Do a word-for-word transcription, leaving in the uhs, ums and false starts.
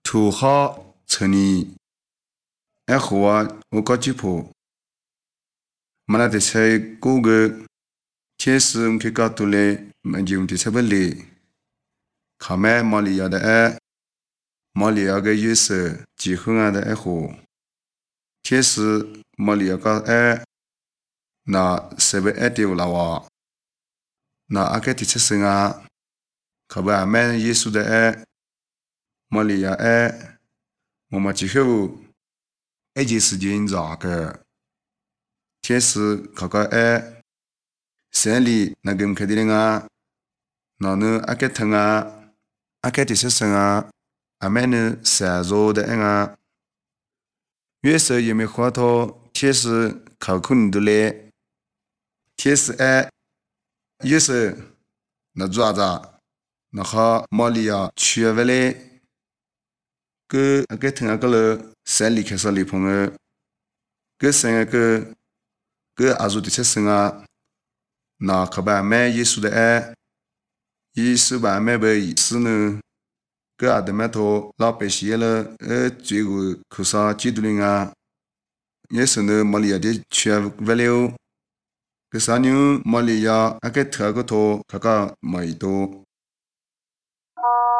土豪城里，爱好啊，我搞吉普，马拉的菜谷个，天时我去搞多嘞，蛮就的菜不嘞，卡麦马里亚的爱，马里亚个月色，几后啊的爱好，天时马里亚个爱，那设备爱丢了哇，那阿个的菜生啊，卡不阿麦耶稣的爱，马里亚爱，我们几后。一件事情咋个？天时考个爱，山里那个开的人啊，那呢阿个疼啊，阿个的学生啊，阿妹呢山肉的人啊，月色也没花头，天时考苦你的嘞，天时爱，月色那爪子，那好毛里呀缺不嘞，个阿个疼阿个了，山里开始里朋友，个山阿个。个阿祖的出生啊，那可把买耶稣的爱，耶稣把买不意思呢？个阿的买头老百姓了，呃，最后可上基督的啊，也是呢，马里亚的全不了，个啥人马里亚阿个头个头，他个没多。